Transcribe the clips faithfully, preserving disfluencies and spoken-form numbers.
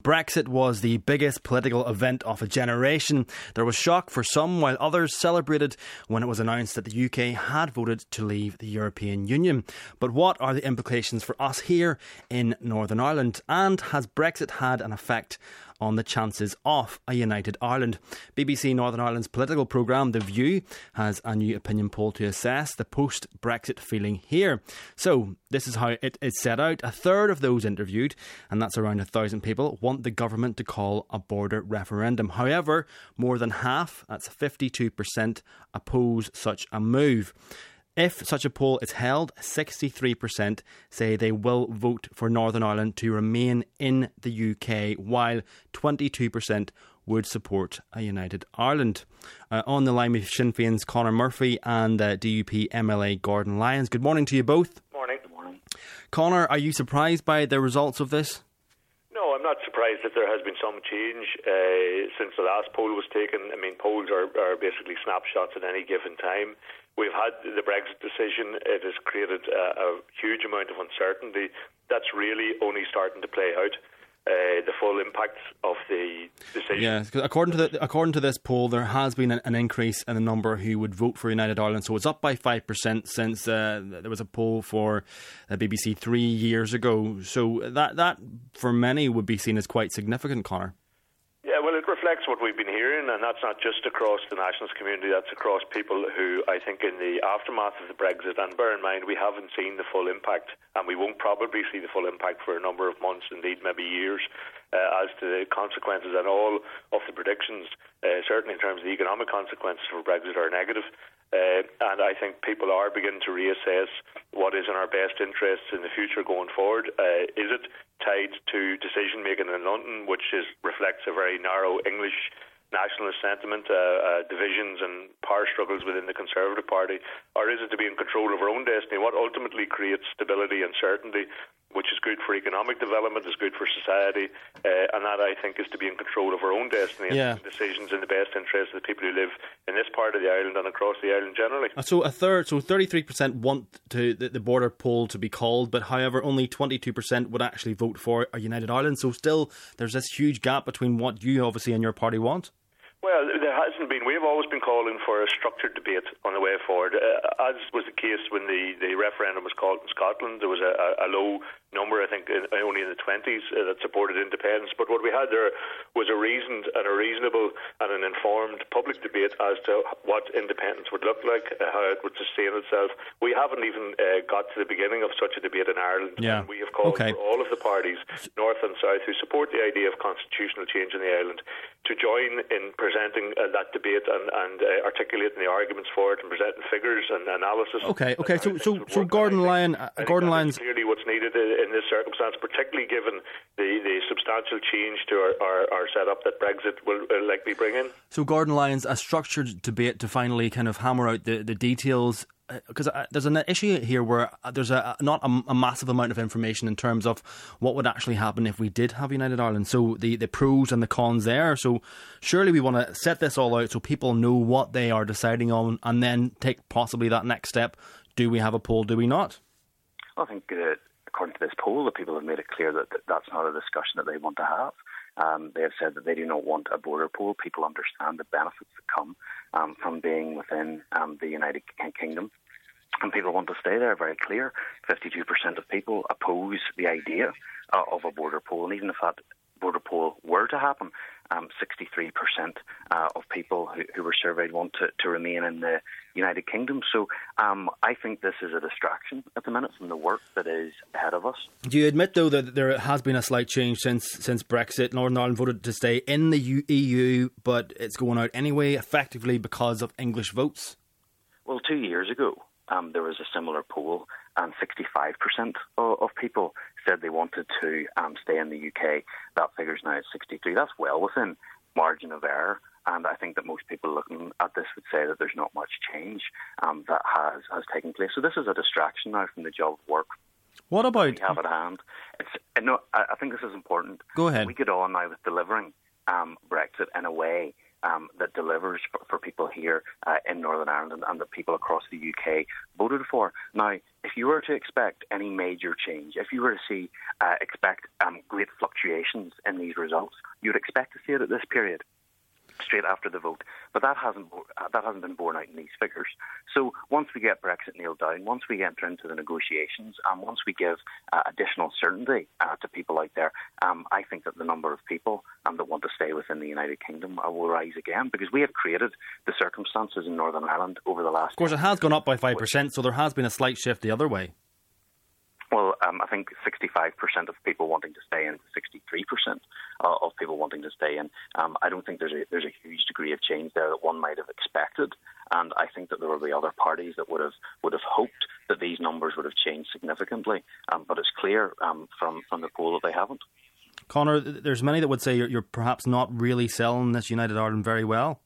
Brexit was the biggest political event of a generation. There was shock for some, while others celebrated when it was announced that the U K had voted to leave the European Union. But what are the implications for us here in Northern Ireland? And has Brexit had an effect on the chances of a united Ireland? B B C Northern Ireland's political programme The View has a new opinion poll to assess the post-Brexit feeling here. So this is how it is set out. A third of those interviewed, and that's around a thousand people, want the government to call a border referendum. However, more than half, that's fifty-two percent, oppose such a move. If such a poll is held, sixty-three percent say they will vote for Northern Ireland to remain in the U K, while twenty-two percent would support a united Ireland. Uh, on the line with Sinn Féin's Conor Murphy and uh, D U P M L A Gordon Lyons. Good morning to you both. Morning. Good morning. Conor, are you surprised by the results of this? No, I'm not surprised that there has been some change uh, since the last poll was taken. I mean, polls are, are basically snapshots at any given time. We've had the Brexit decision. It has created a, a huge amount of uncertainty. That's really only starting to play out. Uh, the full impacts of the decision. Yeah, because according to the, according to this poll, there has been an, an increase in the number who would vote for United Ireland. So it's up by five percent since uh, there was a poll for uh, B B C three years ago. So that that for many would be seen as quite significant, Conor. Yeah, well, it reflects what we've been hearing, and that's not just across the nationalist community, that's across people who, I think, in the aftermath of the Brexit, and bear in mind, we haven't seen the full impact, and we won't probably see the full impact for a number of months, indeed maybe years, uh, as to the consequences, and all of the predictions, uh, certainly in terms of the economic consequences for Brexit, are negative. Uh, and I think people are beginning to reassess what is in our best interests in the future going forward. Uh, is it tied to decision making in London, which is, reflects a very narrow English nationalist sentiment, uh, uh, divisions and power struggles within the Conservative Party, or is it to be in control of our own destiny? What ultimately creates stability and certainty, which is good for economic development, is good for society, uh, and that, I think, is to be in control of our own destiny yeah. and decisions in the best interest of the people who live in this part of the island and across the island generally. So a third, so thirty-three percent want to the, the border poll to be called, but however, only twenty-two percent would actually vote for a united Ireland. So still, there's this huge gap between what you obviously and your party want. Well, there hasn't been. We've always been calling for a structured debate on the way forward. Uh, as was the case when the, the referendum was called in Scotland, there was a, a low number, I think, in, only in the twenties, uh, that supported independence. But what we had there was a reasoned and a reasonable and an informed public debate as to what independence would look like, uh, how it would sustain itself. We haven't even uh, got to the beginning of such a debate in Ireland. Yeah. And we have called okay. for all of the parties, north and south, who support the idea of constitutional change in the island, to join in presenting uh, that debate and, and uh, articulating the arguments for it and presenting figures and analysis. Okay, okay. So, so, so work. Gordon Lyon, uh, Gordon Lyons, clearly what's needed in this circumstance, particularly given the, the substantial change to our, our, our setup that Brexit will uh, likely bring in. So, Gordon Lyons, a structured debate to finally kind of hammer out the, the details. Because uh, there's an issue here where there's a not a, a massive amount of information in terms of what would actually happen if we did have United Ireland. So the, the pros and the cons there. So surely we want to set this all out so people know what they are deciding on, and then take possibly that next step. Do we have a poll? Do we not? I think uh, according to this poll, the people have made it clear that that's not a discussion that they want to have. Um, they have said that they do not want a border poll. People understand the benefits that come um, from being within um, the United Kingdom. And people want to stay there, very clear. fifty-two percent of people oppose the idea uh, of a border poll. And even if that border poll were to happen, um, sixty-three percent uh, of people who, who were surveyed want to, to remain in the United Kingdom. So um, I think this is a distraction at the minute from the work that is ahead of us. Do you admit, though, that there has been a slight change since since Brexit? Northern Ireland voted to stay in the E U, but it's going out anyway, effectively because of English votes? Well, two years ago, Um, there was a similar poll, and sixty-five percent of, of people said they wanted to um, stay in the U K. That figure's now at sixty-three. That's well within margin of error, and I think that most people looking at this would say that there's not much change um, that has, has taken place. So this is a distraction now from the job of work. What about... we have at hand. It's, no, I, I think this is important. Go ahead. We get on now with delivering um, Brexit in a way Um, that delivers for, for people here uh, in Northern Ireland and, and the people across the U K voted for. Now, if you were to expect any major change, if you were to see uh, expect um, great fluctuations in these results, you'd expect to see it at this period, straight after the vote. But that hasn't uh, that hasn't been borne out in these figures. So once we get Brexit nailed down, once we enter into the negotiations, and once we give uh, additional certainty uh, to people out there, um, I think that the number of people um, that want to stay within the United Kingdom uh, will rise again, because we have created the circumstances in Northern Ireland over the last... Of course, it has gone up by five percent, so there has been a slight shift the other way. Well, um, I think sixty-five percent of people wanting to stay in, sixty-three percent uh, of people wanting to stay in. Um, I don't think there's a, there's a huge degree of change there that one might have expected, and I think that there will be other parties that would have would have hoped that these numbers would have changed significantly. Um, but it's clear um, from from the poll that they haven't. Conor, there's many that would say you're, you're perhaps not really selling this United Ireland very well.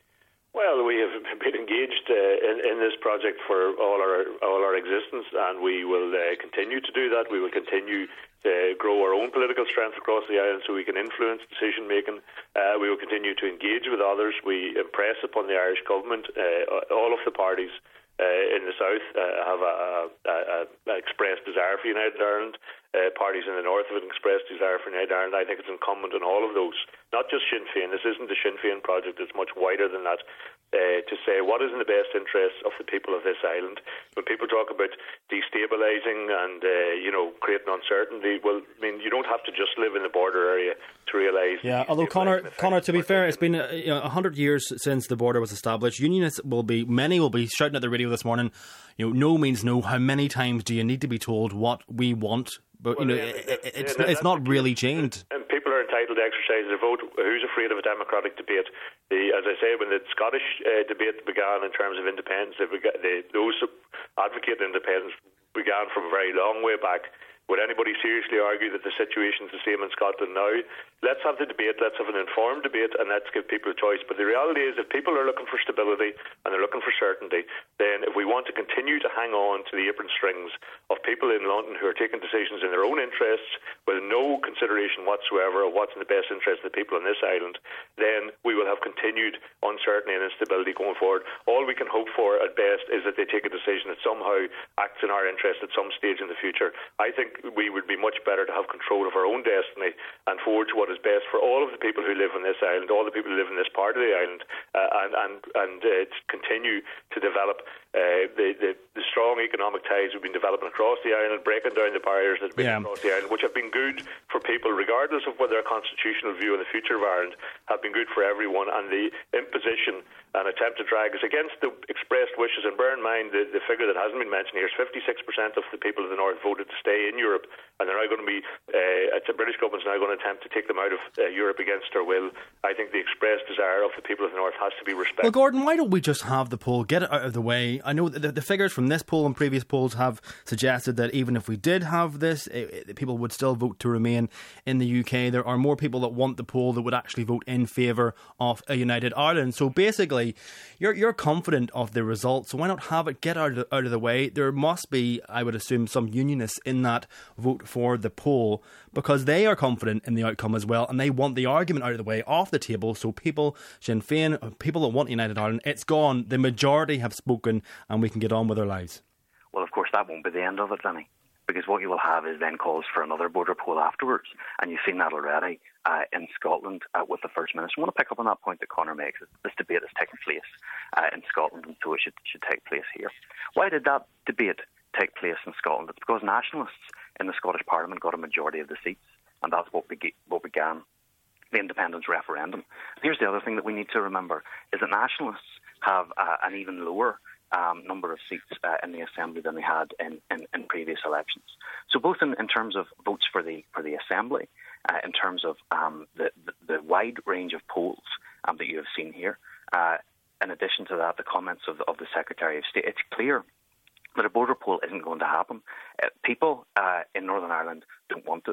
Well, we have been engaged uh, in, in this project for all our all our existence, and we will uh, continue to do that. We will continue to grow our own political strength across the island so we can influence decision making. Uh, we will continue to engage with others. We impress upon the Irish government. Uh, all of the parties uh, in the south uh, have a, a, a, a expressed desire for United Ireland. Uh, parties in the north have expressed desire for United Ireland. I think it's incumbent on all of those, not just Sinn Féin. This isn't the Sinn Féin project. It's much wider than that. Uh, to say what is in the best interests of the people of this island. When people talk about destabilising and uh, you know creating uncertainty, well, I mean you don't have to just live in the border area to realise. Yeah, although Conor, Conor, to be fair, it's been a you know, hundred years since the border was established. Unionists will be many will be shouting at the radio this morning. You know, no means no. How many times do you need to be told what we want? But well, you know, yeah, it, it, it's yeah, it's not really changed. And people are entitled to exercise their vote. Who's afraid of a democratic debate? The, as I say, when the Scottish uh, debate began in terms of independence, they began, they, those advocating independence began from a very long way back. Would anybody seriously argue that the situation is the same in Scotland now? Let's have the debate, let's have an informed debate, and let's give people a choice. But the reality is, if people are looking for stability and they're looking for certainty, then if we want to continue to hang on to the apron strings of people in London who are taking decisions in their own interests with no consideration whatsoever of what's in the best interest of the people on this island, then we will have continued uncertainty and instability going forward. All we can hope for at best is that they take a decision that somehow acts in our interest at some stage in the future. I think we would be much better to have control of our own destiny and forward to what is best for all of the people who live on this island, all the people who live in this part of the island, uh, and and and uh, to continue to develop uh, the, the the strong economic ties we've been developing across the island, breaking down the barriers that have been yeah. across the island, which have been good for people, regardless of whether a constitutional view on the future of Ireland, have been good for everyone. And the imposition and attempt to drag us against the expressed wishes, and bear in mind the, the figure that hasn't been mentioned here is fifty-six percent of the people of the north voted to stay in Europe, and they're now going to be uh, the British government's now going to attempt to take them out of uh, Europe against their will. I think the expressed desire of the people of the north has to be respected. Well, Gordon, why don't we just have the poll, get it out of the way? I know the, the figures from this poll and previous polls have suggested that even if we did have this, it, it, people would still vote to remain in the U K. There are more people that want the poll that would actually vote in favour of a united Ireland. So basically, you're you're confident of the result, so why not have it, get out of the, out of the way? There must be, I would assume, some unionists in that vote for the poll because they are confident in the outcome as well, and they want the argument out of the way, off the table, so people, Sinn Féin, people that want United Ireland, it's gone. The majority have spoken, and we can get on with our lives. Well, of course, that won't be the end of it, Vinny, because what you will have is then calls for another border poll afterwards, and you've seen that already uh, in Scotland uh, with the First Minister. I want to pick up on that point that Conor makes. This debate is taking place uh, in Scotland, and so it should, should take place here. Why did that debate take place in Scotland? It's because nationalists in the Scottish Parliament got a majority of the seats, and that's what, be- what began the independence referendum. And here's the other thing that we need to remember, is that nationalists have uh, an even lower Um, number of seats uh, in the Assembly than they had in, in, in previous elections. So both in, in terms of votes for the for the Assembly, uh, in terms of um, the, the, the wide range of polls um, that you have seen here, uh, in addition to that, the comments of, of the Secretary of State, it's clear that a border poll isn't going to happen. Uh, people uh, in Northern Ireland don't want it.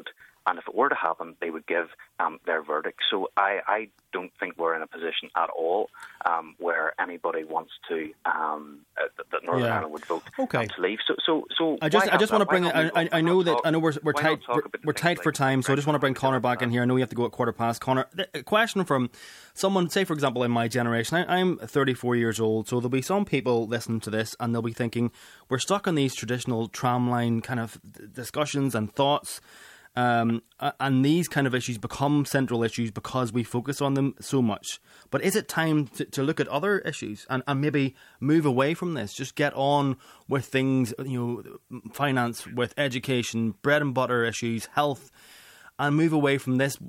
and if it were to happen, they would give um, their verdict. So I, I don't think we're in a position at all um, where anybody wants to um, uh, that Northern yeah. Ireland would vote okay. um, to leave. So, so, so I just, I just want to bring. I, I, I know that talk, I know we're we're tight we're, we're tight for time, so I just want to bring Conor back in here. I know we have to go at quarter past. Conor, a question from someone, say for example, in my generation. I, I'm thirty-four years old, so there'll be some people listening to this and they'll be thinking we're stuck on these traditional tramline kind of discussions and thoughts. Um, and these kind of issues become central issues because we focus on them so much. But is it time to, to look at other issues and, and maybe move away from this? Just get on with things, you know, finance, with education, bread and butter issues, health, and move away from this.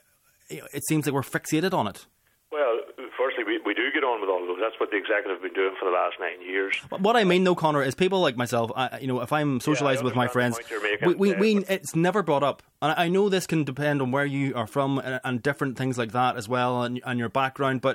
It seems like we're fixated on it. Well, firstly, we, we do get on with all of those. That's what the executive have been doing for the last nine years. What I mean, though, Conor, is people like myself, I, you know, if I'm socialised yeah, with my friends, we, we, we, it's never brought up. And I know this can depend on where you are from and, and different things like that as well, and, and your background, but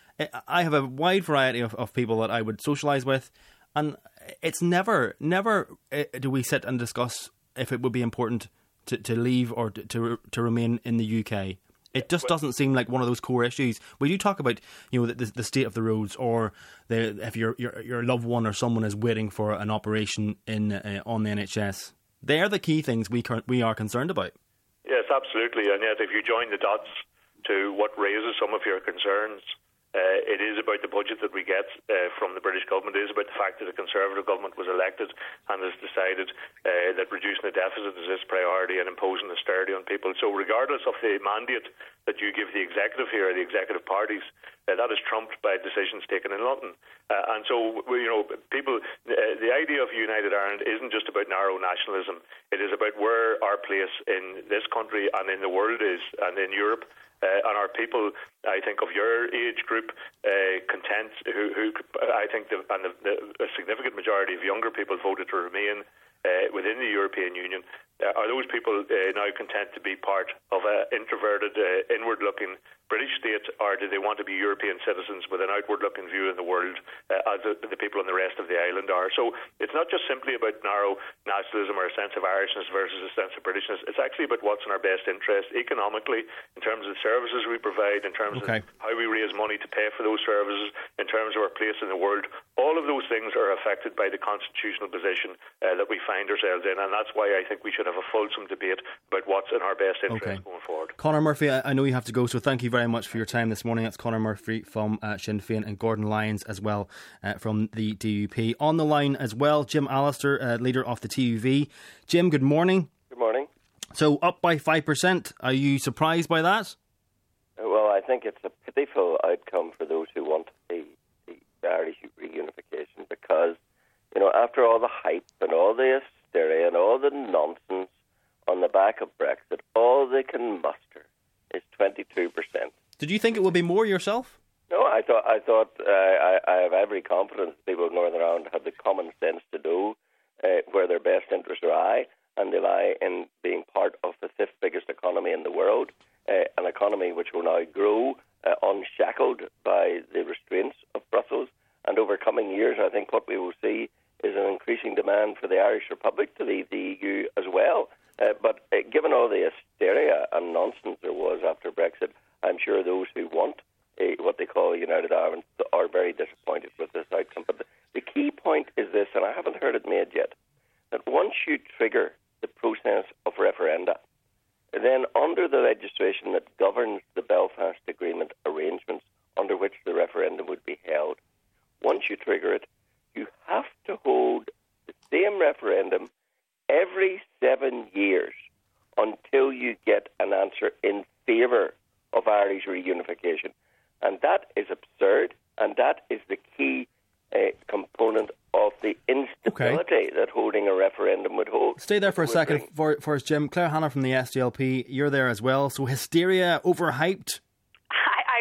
I have a wide variety of, of people that I would socialise with, and it's never, never do we sit and discuss if it would be important to, to leave or to, to to remain in the U K. It just doesn't seem like one of those core issues. We do talk about, you know, the, the state of the roads, or the, if your, your your loved one or someone is waiting for an operation in uh, on the N H S. They're the key things we we are concerned about. Yes, absolutely. And yet, if you join the dots to what raises some of your concerns, uh, it is about the budget that we get uh, from the British government. It is about the fact that a Conservative government was elected and has decided uh, that reducing the deficit is its priority and imposing austerity on people. So regardless of the mandate that you give the executive here, the executive parties, uh, that is trumped by decisions taken in London. Uh, and so, you know, people, uh, the idea of United Ireland isn't just about narrow nationalism. It is about where our place in this country and in the world is, and in Europe. Uh, and our people, I think, of your age group, uh, content, who, who I think, the, and the, the, a significant majority of younger people voted to remain uh, within the European Union. Uh, are those people uh, now content to be part of an introverted, uh, inward-looking British state, or do they want to be European citizens with an outward-looking view in the world, uh, as the, the people on the rest of the island are? So it's not just simply about narrow nationalism or a sense of Irishness versus a sense of Britishness. It's actually about what's in our best interest economically, in terms of the services we provide, in terms okay. of how we raise money to pay for those services, in terms of our place in the world. All of those things are affected by the constitutional position uh, that we find ourselves in, and that's why I think we should have a fulsome debate about what's in our best interest okay. going forward. Conor Murphy, I know you have to go, so thank you very much for your time this morning. That's Conor Murphy from uh, Sinn Féin, and Gordon Lyons as well uh, from the D U P. On the line as well, Jim Allister, uh, leader of the T U V. Jim, good morning. Good morning. So up by five percent. Are you surprised by that? Well, I think it's a pitiful outcome for those who want the, the Irish reunification, because, you know, after all the hype and all the hysteria and all the nonsense on the back of Brexit, all they can muster is twenty-two percent. Did you think it would be more yourself? No, I thought I thought uh, I, I have every confidence that people of Northern Ireland have the common sense to know uh, where their best interests lie, and they lie in being part of the fifth biggest economy in the world, uh, an economy which will now grow uh, unshackled by the restraints of Brussels. And over coming years, I think what we will see is an increasing demand for the Irish Republic to leave the E U as well. Uh, but uh, given all the hysteria and nonsense there was after Brexit, I'm sure those who want a, what they call a United Ireland are very disappointed with this outcome. But the, the key point is this, and I haven't heard it made yet, that once you trigger the process of referenda, then under the legislation that governs the Belfast Agreement arrangements under which the referendum would be held, once you trigger it, you have to hold the same referendum every seven years until you get an answer in favour of Irish reunification. And that is absurd, and that is the key uh, component of the instability okay. that holding a referendum would hold. Stay there for a second for, for us, Jim. Claire Hanna from the S D L P, you're there as well. So hysteria, overhyped? I, I really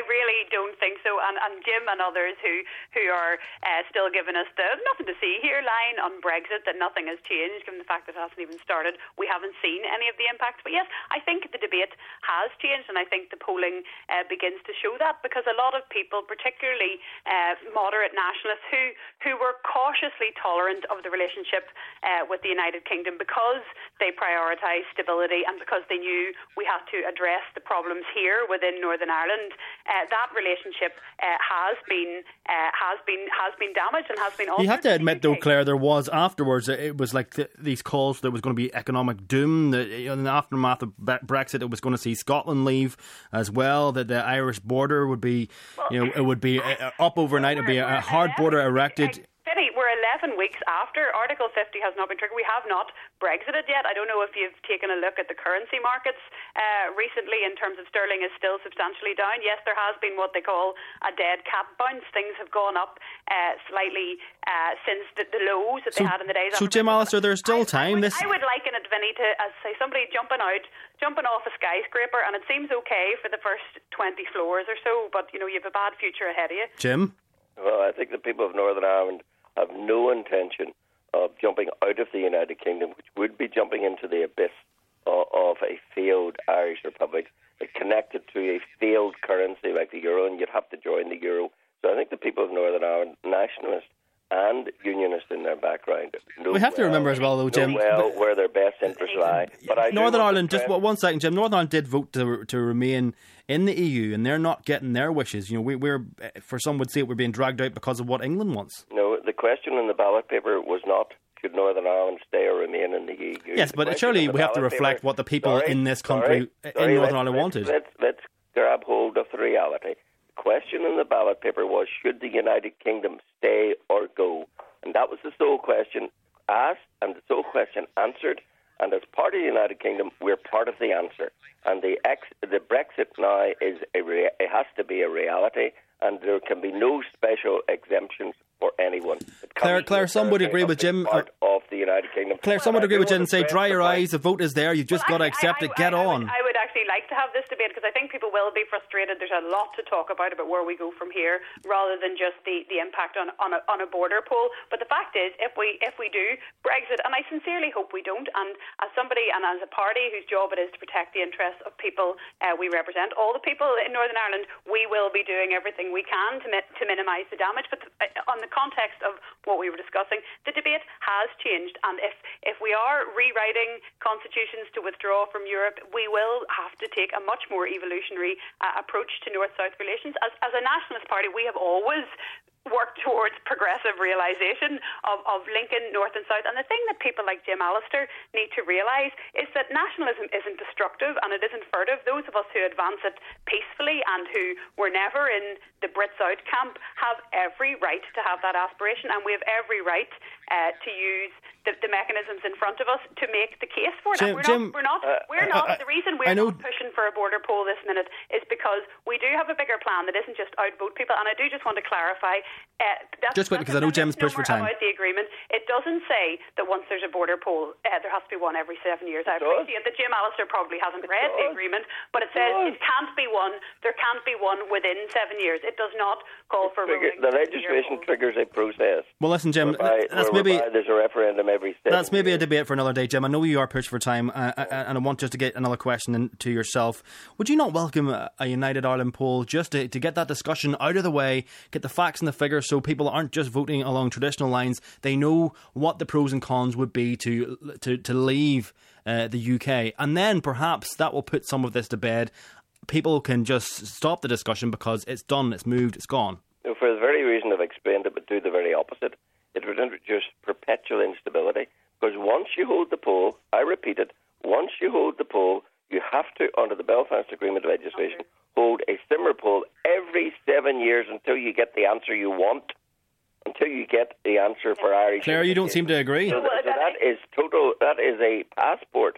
we don't think so. And, and Jim and others who, who are uh, still giving us the nothing to see here line on Brexit, that nothing has changed, given the fact that it hasn't even started. We haven't seen any of the impacts. But yes, I think the debate has changed, and I think the polling uh, begins to show that, because a lot of people, particularly uh, moderate nationalists, who, who were cautiously tolerant of the relationship uh, with the United Kingdom because they prioritised stability and because they knew we had to address the problems here within Northern Ireland, uh, that relationship uh, has been uh, has been has been damaged and has been altered. You have to admit, though, Claire, there was afterwards, it was like the, these calls there was going to be economic doom. That in the aftermath of Brexit, it was going to see Scotland leave as well. That the Irish border would be, you know, it would be up overnight. It would be a hard border erected. Vinny, we're eleven weeks after Article fifty has not been triggered. We have not Brexited yet. I don't know if you've taken a look at the currency markets uh, recently in terms of sterling is still substantially down. Yes, there has been what they call a dead cat bounce. Things have gone up uh, slightly uh, since the, the lows that so, they had in the days. So, Jim Allister, there's still I, time. I would, this I would liken it, Vinny, to as say somebody jumping out, jumping off a skyscraper, and it seems okay for the first twenty floors or so, but you know you have a bad future ahead of you. Jim? Well, I think the people of Northern Ireland have no intention of jumping out of the United Kingdom, which would be jumping into the abyss of, of a failed Irish Republic, connected to a failed currency like the euro, and you'd have to join the euro. So I think the people of Northern Ireland, nationalists and unionists in their background, know we have to well, remember as well, though, Jim, know well where their best interests lie. But I Northern Ireland, just one second, Jim. Northern Ireland did vote to to remain in the E U, and they're not getting their wishes. You know, we, we're for some would say we're being dragged out because of what England wants. No, the question in the ballot paper was not should Northern Ireland stay or remain in the E U. Yes, but surely we have to reflect paper, what the people sorry, in this country, sorry, sorry, in Northern let's, Ireland, let's, wanted. Let's, let's grab hold of the reality. The question in the ballot paper was should the United Kingdom stay or go? And that was the sole question asked and the sole question answered. And as part of the United Kingdom, we're part of the answer. And the ex, the Brexit now is a rea- it has to be a reality, and there can be no special exemptions for anyone. Claire, Claire, some would agree with Jim. Part of the United Kingdom. Claire, some would agree with Jim and say, dry your eyes. The vote is there. You've just well, got to actually, accept I, I, it. Get I, on. I would, I would actually like to have this debate because I think people will be frustrated. There's a lot to talk about about where we go from here, rather than just the, the impact on on a, on a border poll. But the fact is, if we if we do Brexit, and I sincerely hope we don't, and as somebody and as a party whose job it is to protect the interests of people uh, we represent, all the people in Northern Ireland, we will be doing everything we can to mi- to minimise the damage. But the, uh, on the context of what we were discussing, the debate has changed, and if if we are rewriting constitutions to withdraw from Europe, we will have to take a much more evolutionary uh, approach to North-South relations. As, as a nationalist party, we have always work towards progressive realisation of, of linking North and South. And the thing that people like Jim Allister need to realise is that nationalism isn't destructive and it isn't furtive. Those of us who advance it peacefully and who were never in the Brits out camp have every right to have that aspiration, and we have every right uh, to use the, the mechanisms in front of us to make the case for it. Jim, and we're Jim, not, we're not, uh, we're not uh, the reason we're know, not pushing for a border poll this minute is because we do have a bigger plan that isn't just outvote people. And I do just want to clarify, Uh, that's, just quickly, because I know Jim's pushed for time. About the agreement, it doesn't say that once there's a border poll, uh, there has to be one every seven years. I appreciate that Jim Allister probably hasn't read the agreement, but it says it can't be one. There can't be one within seven years. It does not call for Trigger, ruling. The legislation triggers a process. Well, listen, Jim, whereby, that's maybe there's a referendum every seven that's maybe years. a debate for another day, Jim. I know you are pushed for time, uh, and I want just to get another question in to yourself. Would you not welcome a, a United Ireland poll just to, to get that discussion out of the way, get the facts and the figures, so people aren't just voting along traditional lines? They know what the pros and cons would be to to to leave uh, the U K, and then perhaps that will put some of this to bed. People can just stop the discussion because it's done, it's moved, it's gone. For the very reason I've explained, it would do the very opposite. It would introduce perpetual instability, because once you hold the poll, I repeat it, once you hold the poll, you have to, under the Belfast Agreement legislation, hold a similar poll every seven years until you get the answer you want. Until you get the answer for Irish. Claire, you don't seem to agree. So, that, so that is total. That is a passport it's, it's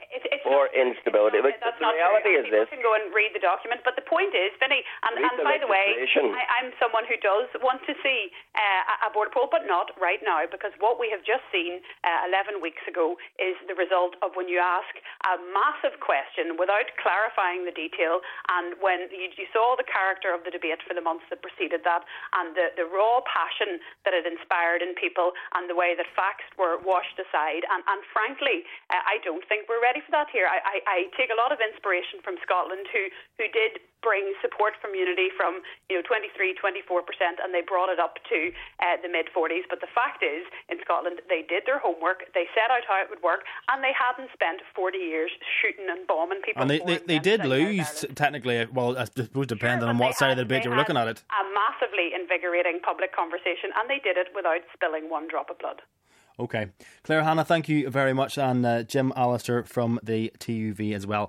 or instability. But that's the not reality true. is People this. can go and read the document, but the point is, Vinny, and, and the by the way, legislation. I, I'm someone who does want to see uh, a border poll, but not right now, because what we have just seen uh, eleven weeks ago is the result of when you ask a massive question without clarifying the detail, and when you, you saw the character of the debate for the months that preceded that, and the, the raw passion that it inspired in people, and the way that facts were washed aside, and, and frankly, uh, I don't think we're ready for that here. I, I, I take a lot of inspiration from Scotland, who, who did bring support from Unity from you know twenty-three, twenty-four percent, and they brought it up to uh, the mid forties. But the fact is, in Scotland, they did their homework, they set out how it would work, and they hadn't spent forty years shooting and bombing people. And they, they, they did lose, technically, well, I suppose depending sure, on what side had, of the debate you were looking at it. A massively invigorating public conversation, and they did it without spilling one drop of blood. OK. Claire Hanna, thank you very much, and uh, Jim Allister from the T U V as well.